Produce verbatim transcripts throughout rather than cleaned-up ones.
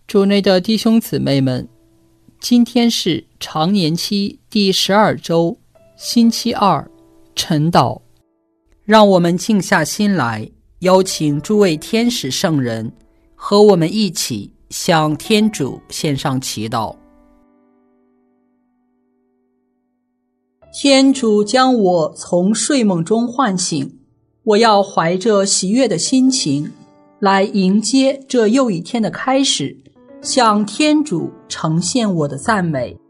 主内的弟兄姊妹们，今天是常年期第十二周，星期二，晨祷。让我们静下心来，邀请诸位天使圣人和我们一起向天主献上祈祷。天主将我从睡梦中唤醒，我要怀着喜悦的心情来迎接这又一天的开始，向天主呈现我的赞美。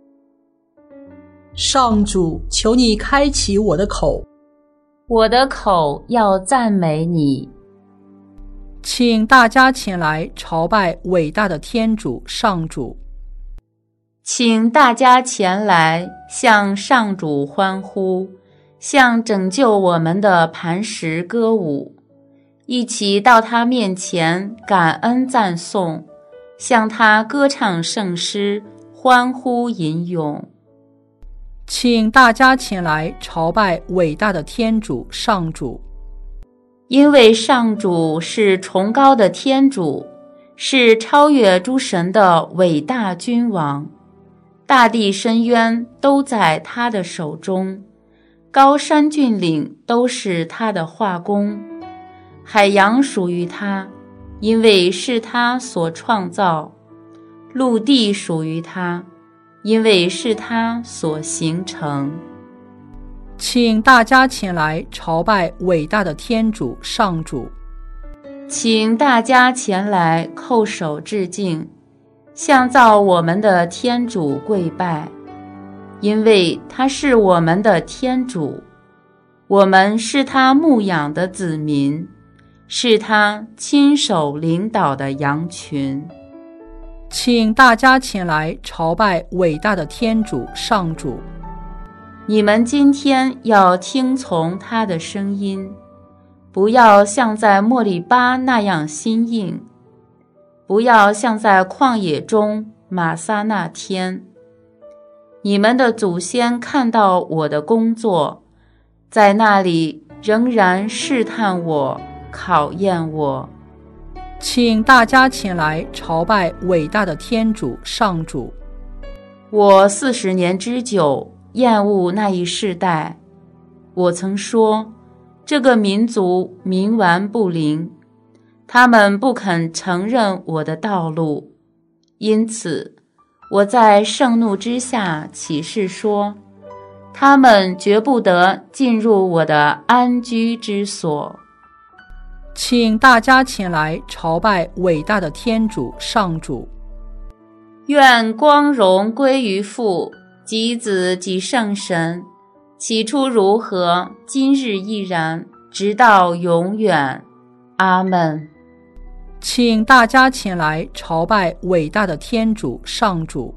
上主，求你开启我的口， 我的口要赞美你。 请大家前来朝拜伟大的天主上主。 请大家前来向上主欢呼，向拯救我们的磐石歌舞，一起到他面前感恩赞颂，向他歌唱圣诗，欢呼吟咏。 请大家前来朝拜伟大的天主上主。 因为上主是崇高的天主，是超越诸神的伟大君王，大地深渊都在他的手中，高山峻岭都是他的画工，海洋属于他，因为是他所创造，陆地属于他，因为是他所形成。 请大家前来朝拜伟大的天主上主。 请大家前来叩首致敬，向造我们的天主跪拜，因为他是我们的天主，我们是他牧养的子民，是他亲手领导的羊群。 请大家前来朝拜伟大的天主上主。 你们今天要听从他的声音，不要像在莫利巴那样心硬，不要像在旷野中玛撒那天。你们的祖先看到我的工作，在那里仍然试探我，考验我。 请大家前来朝拜伟大的天主上主。 我四十年之久厌恶那一世代，我曾说，这个民族冥顽不灵，他们不肯承认我的道路，因此我在盛怒之下起誓说，他们绝不得进入我的安居之所。 请大家前来朝拜伟大的天主上主。 愿光荣归于父及子及圣神，起初如何，今日亦然，直到永远。阿们。 请大家前来朝拜伟大的天主上主。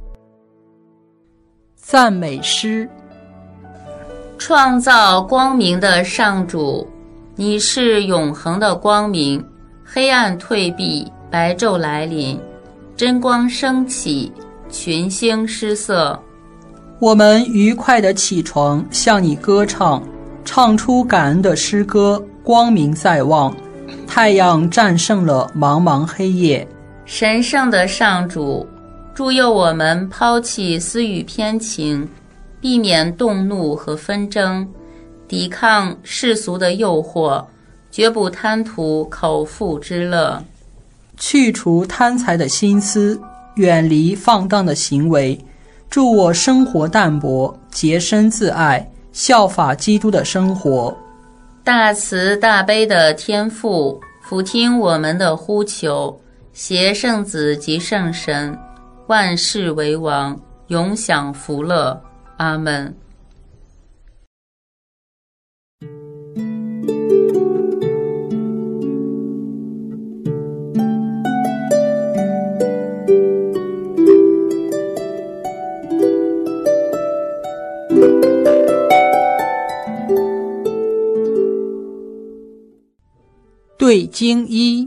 赞美诗。 创造光明的上主，你是永恒的光明，黑暗退避，白昼来临，真光升起，群星失色。 我们愉快地起床，向你歌唱，唱出感恩的诗歌。光明在望，太阳战胜了茫茫黑夜。 神圣的上主，助佑我们抛弃私欲偏情，避免动怒和纷争，抵抗世俗的诱惑，绝不贪图口腹之乐， 去除贪财的心思，远离放荡的行为，助我生活淡泊，洁身自爱，效法基督的生活。 大慈大悲的天父，俯听我们的呼求，携圣子及圣神，万世为王，永享福乐。阿们。 对经一。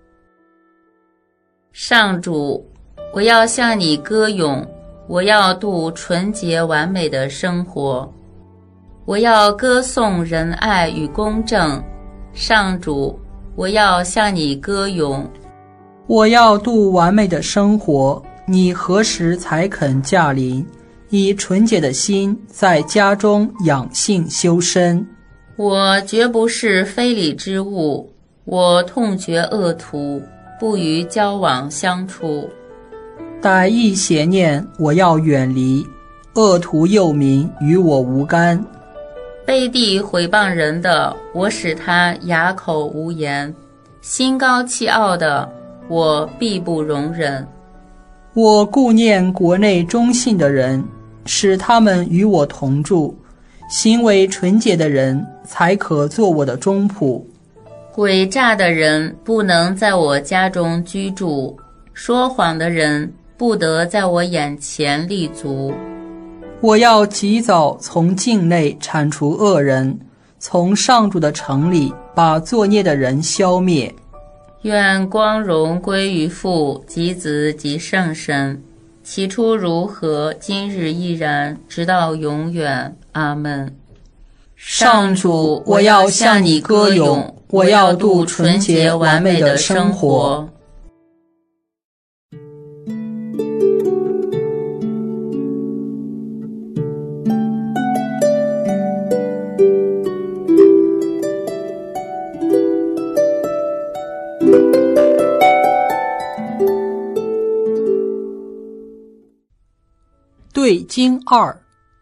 上主，我要向你歌咏，我要度纯洁完美的生活，我要歌颂仁爱与公正。上主，我要向你歌咏。 我要度完美的生活，你何时才肯驾临？以纯洁的心在家中养性修身。 我绝不是非礼之物，我痛绝恶徒，不与交往相处。 歹意邪念我要远离，恶徒诱民与我无干。 背地毁谤人的，我使他哑口无言；心高气傲的，我必不容忍。 我顾念国内忠信的人，使他们与我同住，行为纯洁的人才可做我的中仆。 诡诈的人不能在我家中居住，说谎的人不得在我眼前立足。 我要及早从境内铲除恶人，从上主的城里把作孽的人消灭。 愿光荣归于父及子及圣神，起初如何，今日依然，直到永远。阿们。 上主，我要向你歌咏，我要度纯洁完美的生活。对经二。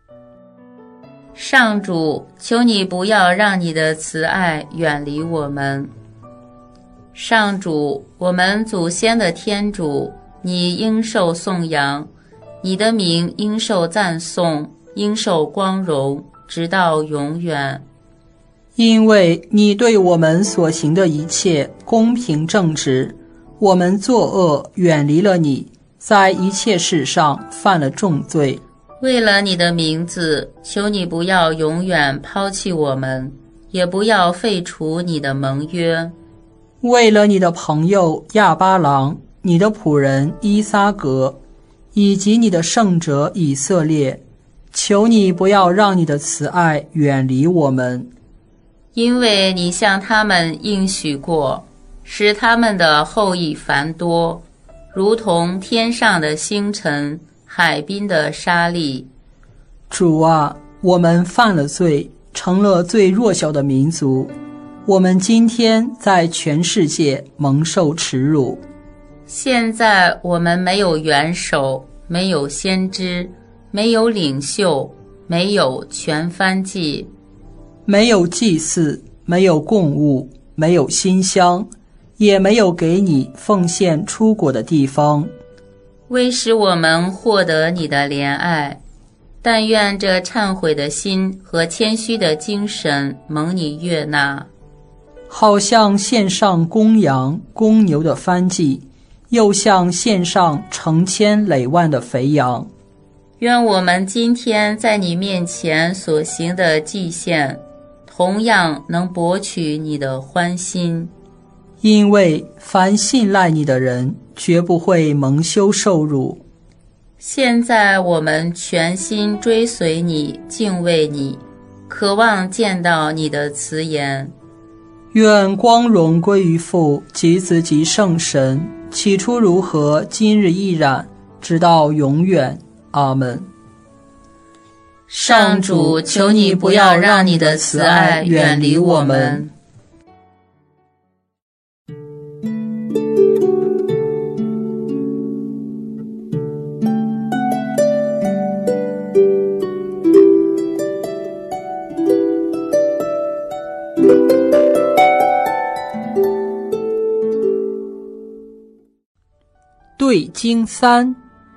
上主，求你不要让你的慈爱远离我们。上主，我们祖先的天主，你应受颂扬，你的名应受赞颂，应受光荣，直到永远。 因为你对我们所行的一切公平正直，我们作恶远离了你，在一切事上犯了重罪。 为了你的名字，求你不要永远抛弃我们，也不要废除你的盟约。 为了你的朋友亚巴郎，你的仆人伊撒格，以及你的圣者以色列，求你不要让你的慈爱远离我们。 因为你向他们应许过，使他们的后裔繁多，如同天上的星辰，海滨的沙粒。 主啊，我们犯了罪，成了最弱小的民族，我们今天在全世界蒙受耻辱。 现在我们没有元首，没有先知，没有领袖，没有全燔祭， 没有祭祀，没有供物，没有馨香，也没有给你奉献出果的地方。 为使我们获得你的怜爱，但愿这忏悔的心和谦虚的精神蒙你悦纳。 好像献上公羊公牛的燔祭，又像献上成千累万的肥羊。 愿我们今天在你面前所行的祭献，同样能博取你的欢心。 因为凡信赖你的人，绝不会蒙羞受辱。 现在我们全心追随你，敬畏你，渴望见到你的慈颜。 愿光荣归于父及子及圣神，起初如何，今日亦然，直到永远。阿们。 上主，求你不要让你的慈爱远离我们。 对经三。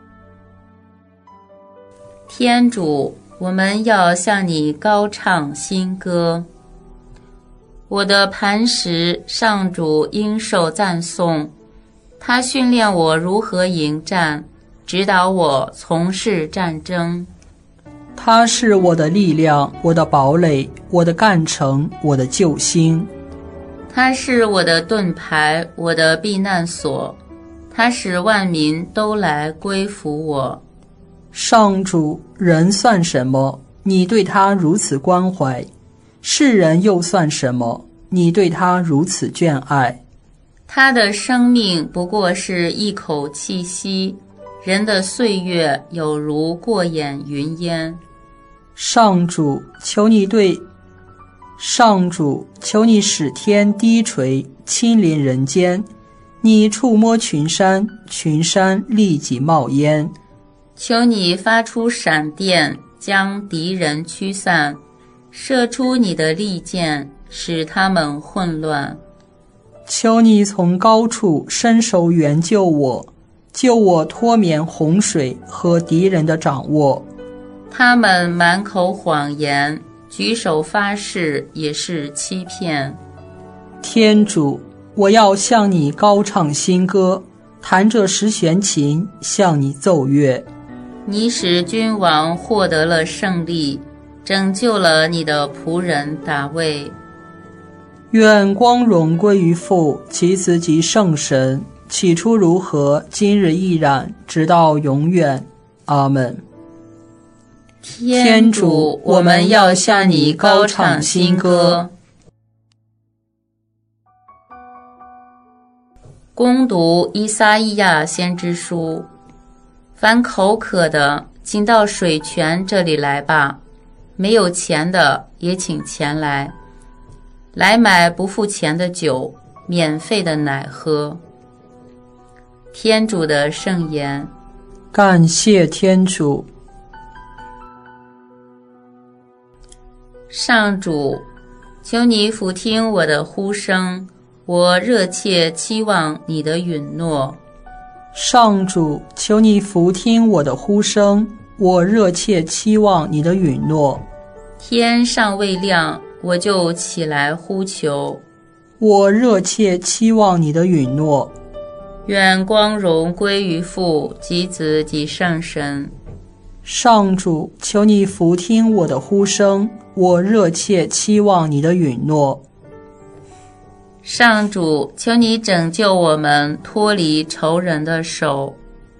天主，我们要向你高唱新歌。我的磐石，上主应受赞颂，他训练我如何迎战，指导我从事战争。 他是我的力量，我的堡垒，我的干城，我的救星。 他是我的盾牌，我的避难所，他使万民都来归服我。 上主，人算什么？你对他如此关怀；世人又算什么？你对他如此眷爱。 他的生命不过是一口气息，人的岁月有如过眼云烟。 上主，求你对上主，求你使天低垂，亲临人间。你触摸群山，群山立即冒烟。 求你发出闪电，将敌人驱散，射出你的利箭，使他们混乱。 求你从高处伸手援救我，救我脱免洪水和敌人的掌握。 他们满口谎言，举手发誓也是欺骗。 天主，我要向你高唱新歌，弹着十弦琴向你奏乐。 你使君王获得了胜利，拯救了你的仆人大卫。 愿光荣归于父、其子及圣神，起初如何，今日亦然，直到永远。阿们。 天主，我们要向你高唱新歌。恭读依撒意亚先知书。凡口渴的，请到水泉这里来吧；没有钱的，也请前来，来买不付钱的酒，免费的奶喝。天主的圣言。 感谢天主。 上主，求你俯听我的呼声，我热切期望你的允诺。 上主，求你俯听我的呼声，我热切期望你的允诺。 天尚未亮，我就起来呼求， 我热切期望你的允诺。 愿光荣归于父及子及圣神。 上主，求你俯听我的呼声，我热切期望你的允诺。 上主，求你拯救我们脱离仇人的手。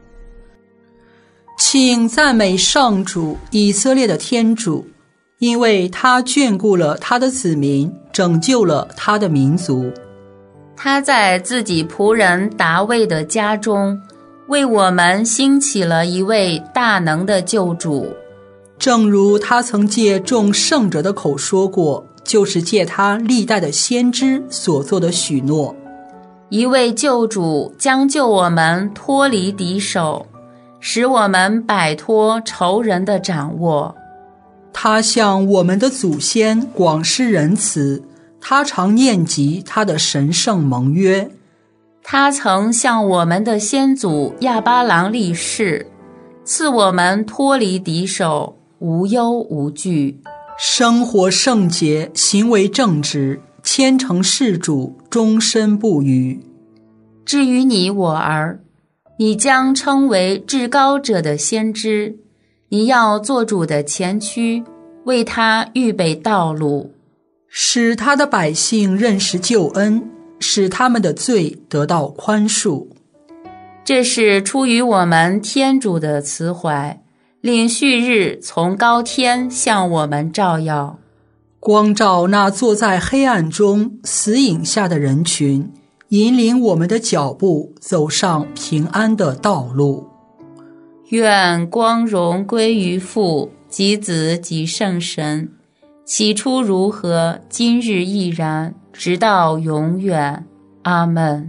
请赞美上主，以色列的天主，因为他眷顾了他的子民，拯救了他的民族。 他在自己仆人达味的家中，为我们兴起了一位大能的救主。 正如他曾借众圣者的口说过，就是借他历代的先知所做的许诺。 一位救主将救我们脱离敌手，使我们摆脱仇人的掌握。 他向我们的祖先广施仁慈，他常念及他的神圣盟约。 他曾向我们的先祖亚巴郎立誓，赐我们脱离敌手，无忧无惧， 生活圣洁，行为正直，虔诚事主，终身不渝。 至于你我儿，你将称为至高者的先知，你要做主的前驱，为他预备道路， 使他的百姓认识救恩，使他们的罪得到宽恕。 这是出于我们天主的慈怀，令旭日从高天向我们照耀， 光照那坐在黑暗中死影下的人群，引领我们的脚步走上平安的道路。 愿光荣归于父及子及圣神，起初如何，今日亦然，直到永远。阿们。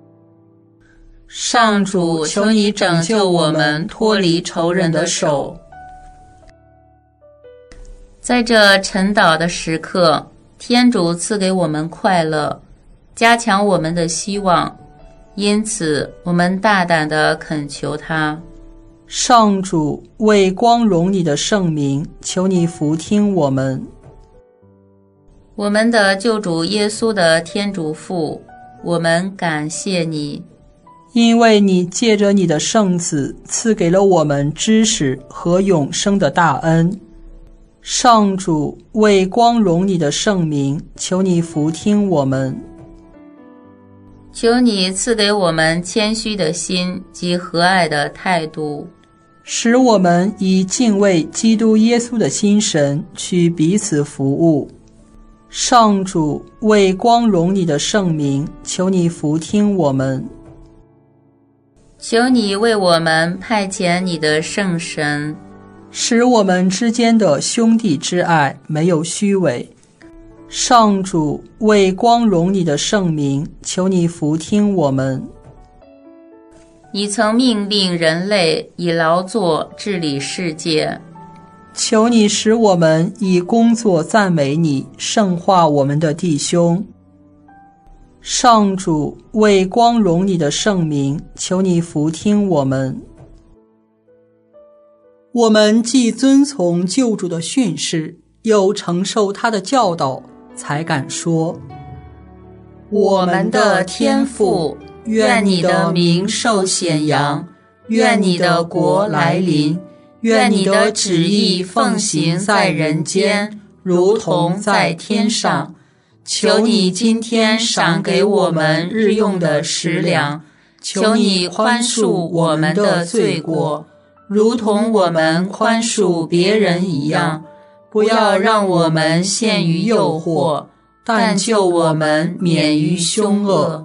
上主，求你拯救我们脱离仇人的手。在这晨祷的时刻，天主赐给我们快乐，加强我们的希望，因此我们大胆地恳求他。 上主，为光荣你的圣名，求你俯听我们。 我们的救主耶稣的天主父，我们感谢你， 因为你借着你的圣子赐给了我们知识和永生的大恩。上主，为光荣你的圣名，求你俯听我们。 求你赐给我们谦虚的心及和蔼的态度， 使我们以敬畏基督耶稣的心神去彼此服务。 上主，为光荣你的圣名，求你俯听我们。 求你为我们派遣你的圣神， 使我们之间的兄弟之爱没有虚伪。上主，为光荣你的圣名，求你俯听我们。 你曾命令人类以劳作治理世界， 求你使我们以工作赞美你，圣化我们的弟兄。上主，为光荣你的圣名，求你俯听我们。我们既遵从救主的训示，又承受他的教导，才敢说： 我们的天父，愿你的名受显扬，愿你的国来临，愿你的旨意奉行在人间，如同在天上。求你今天赏给我们日用的食粮，求你宽恕我们的罪过，如同我们宽恕别人一样，不要让我们陷于诱惑，但救我们免于凶恶。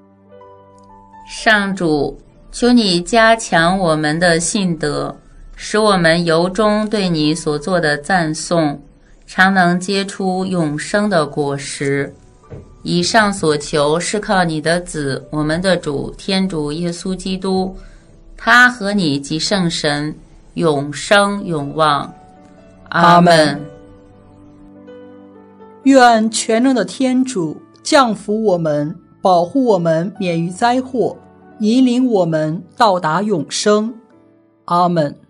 上主，求你加强我们的信德，使我们由衷对你所做的赞颂，常能结出永生的果实。以上所求是靠你的子，我们的主天主耶稣基督，他和你及圣神永生永望。阿们。 愿全能的天主降福我们，保护我们免于灾祸，引领我们到达永生。阿们。